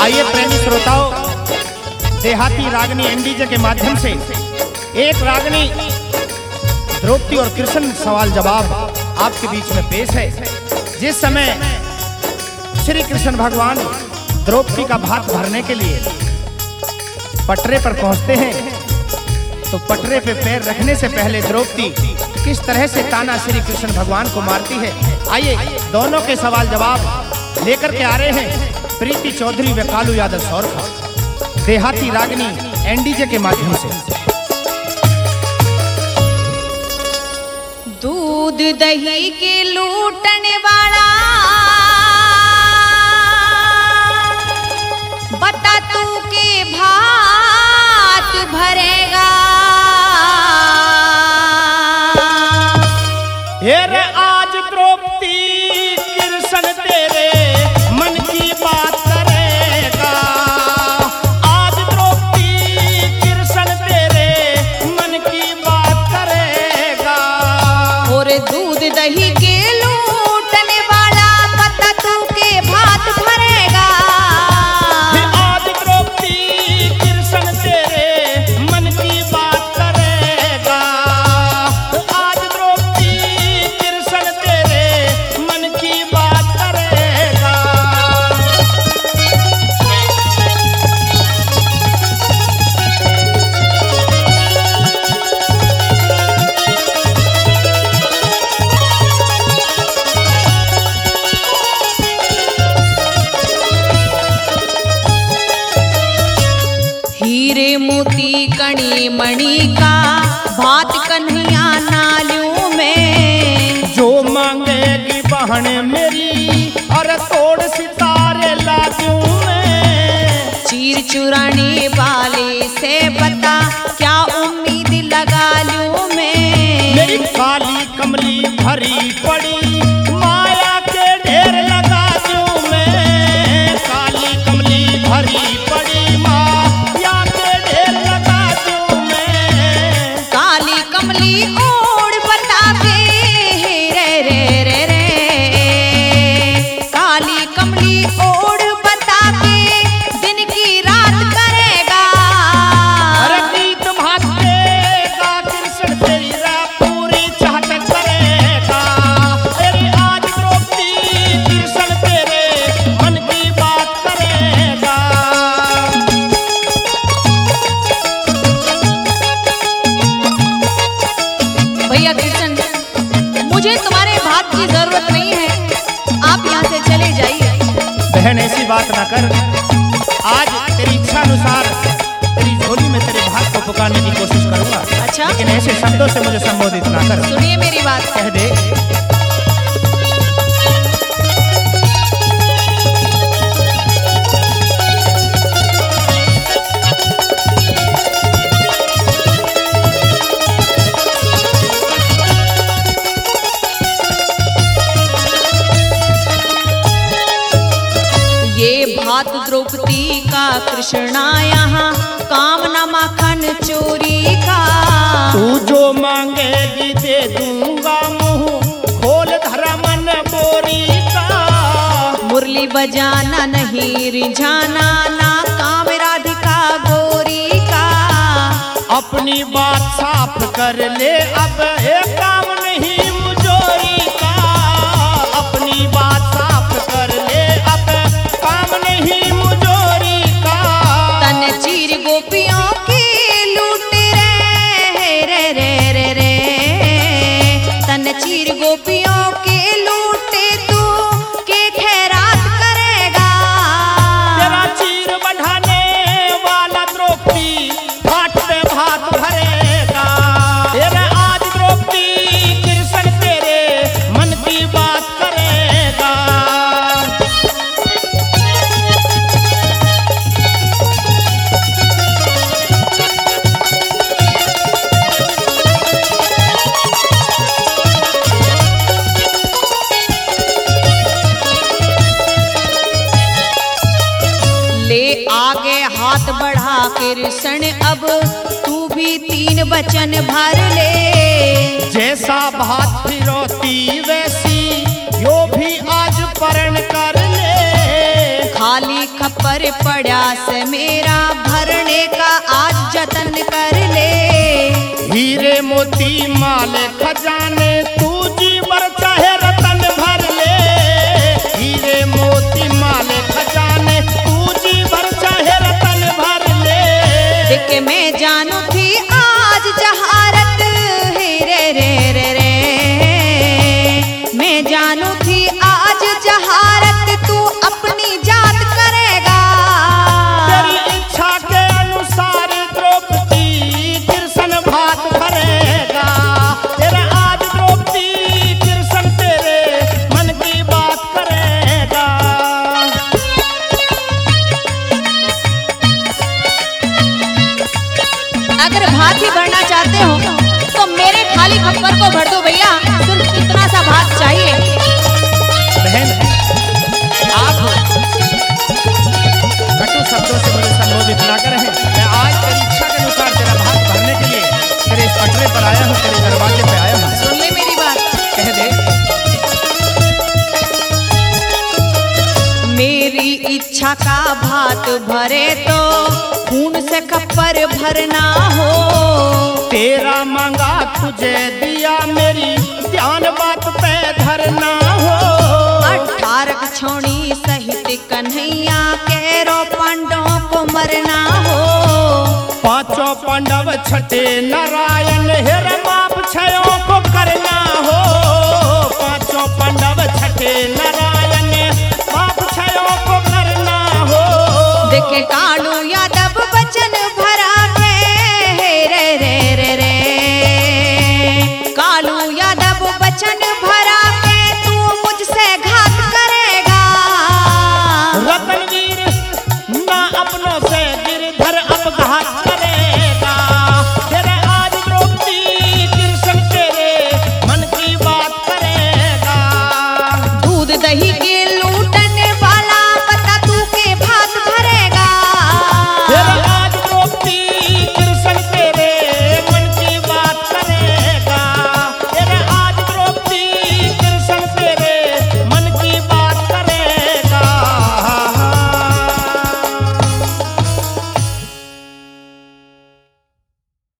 आइए प्रेमी श्रोताओं, देहाती रागनी एनडीजे के माध्यम से एक रागनी द्रौपदी और कृष्ण सवाल जवाब आपके बीच में पेश है। जिस समय श्री कृष्ण भगवान द्रौपदी का भात भरने के लिए पटरे पर पहुंचते हैं तो पटरे पे पैर रखने से पहले द्रौपदी किस तरह से ताना श्री कृष्ण भगवान को मारती है, आइए दोनों के सवाल जवाब लेकर के आ रहे हैं प्रीति चौधरी व कालू यादव सौरभ, देहाती रागनी एनडीजे के माध्यम से। दूध दही के लूटने वाला बता तू के भात भरेगा। हेरे आज द्रौपदी कृष्ण तेरे मन की बात करेगा, आज द्रौपदी कृष्ण तेरे मन की बात करेगा। और दूध दही के लूटने वाला बता तू के भात भरेगा। आज द्रौपदी कृष्ण तेरे मन की बात करेगा, आज द्रौपदी कृष्ण तेरे मन की बात करेगा। हीरे मोती कणी मणि का भात कन्हैया नालियों में। जो मांगेगी बहन मेरी और तोड़ सितारे लाजू में। चीर चुराने वाले से बता क्या उम्मीद लगा लूं मैं। मेरी काली कमली भरी पड़ी माया के ढेर लगा दूं मैं। काली कमली भरी पड़ी माया के ढेर लगा दूं मैं। काली कमली ओढ़ बता के रे रे रे रे। काली कमली ओढ़ बता के दिन की रात करेगा। अरे गीत भागेगा कृष्ण तेरी पूरी चाहत करेगा। अरे आज द्रौपदी कृष्ण तेरे मन की बात करेगा। भैया कृष्ण, मुझे तुम्हारे भात की जरूरत नहीं है, आप यहाँ से चले जाइए। बहन ऐसी बात ना कर, आज तेरी इच्छा अनुसार तेरी झोली में तेरे भात को पकाने की कोशिश करूंगा। अच्छा? लेकिन ऐसे शब्दों से मुझे संबोधित ना कर। सुनिए मेरी बात। कह दे। ये भात द्रौपदी का कृष्णा यहाँ काम न माखन चोरी का। तू जो मांगेगी दे दूंगा, मुंह खोल धरा मन बोरी का। मुरली बजाना नहीं रिझाना ना काम राधिका गोरी का। अपनी बात साफ कर ले अब एक काम नहीं मुजोरी का। अपनी बात साफ कर ले अब काम नहीं मुजोरी का। तन चीर गोपियों की लूट रे रे रे रे रे। तन चीर गोपियों के लूटे तू के खैरात करेगा। तेरा चीर बढ़ाने वाला द्रौपदी भात पे भात भरेगा। तेरा आज द्रौपदी कृष्ण तेरे मन की बात करेगा। ले आगे हाथ बढ़ा कृष्ण अब तू भी तीन वचन भर ले। जैसा भात फिरौती वैसी यो भी आज परण कर ले। खा खाली खप्पर पड़ा से मेरा भरने का आज जतन कर ले। हीरे मोती माले खजाने तू जीवर चाहे रतन भर ले। हीरे मोती माले खजाने तू जीवर चाहे रतन भर ले। देख के मैं जानू थी आज जहारत हीरे रे रे रे, मैं जानू थी आज जहारत तू अपनी जात करेगा। तेरी इच्छा के अनुसार द्रौपदी कृष्ण भात भरेगा। तेरा आज द्रौपदी कृष्ण तेरे मन की बात करेगा। अगर भात ही भरना चाहते हो तो मेरे खाली खप्पर को भर दो भैया, सिर्फ इतना सा भात चाहिए। बहन, आप कटु शब्दों से मुझे संबोधित ना करें। मैं आज तेरी इच्छा के अनुसार तेरा भात भरने के लिए तेरे इस पटरे पर आया हूँ, तेरे दरवाजे पे आया हूँ। सुन ले मेरी बात, कह दे। मेरी इच्छा का भात भरे तो खून से खप्पर भरना हो। तेरा मांगा तुझे दिया, मेरी ध्यान बात पे धरना हो। 18 छोड़ी सहित कन्हैया केरो पांडवों को मरना हो। 5 पांडव छठे नारायण हेरम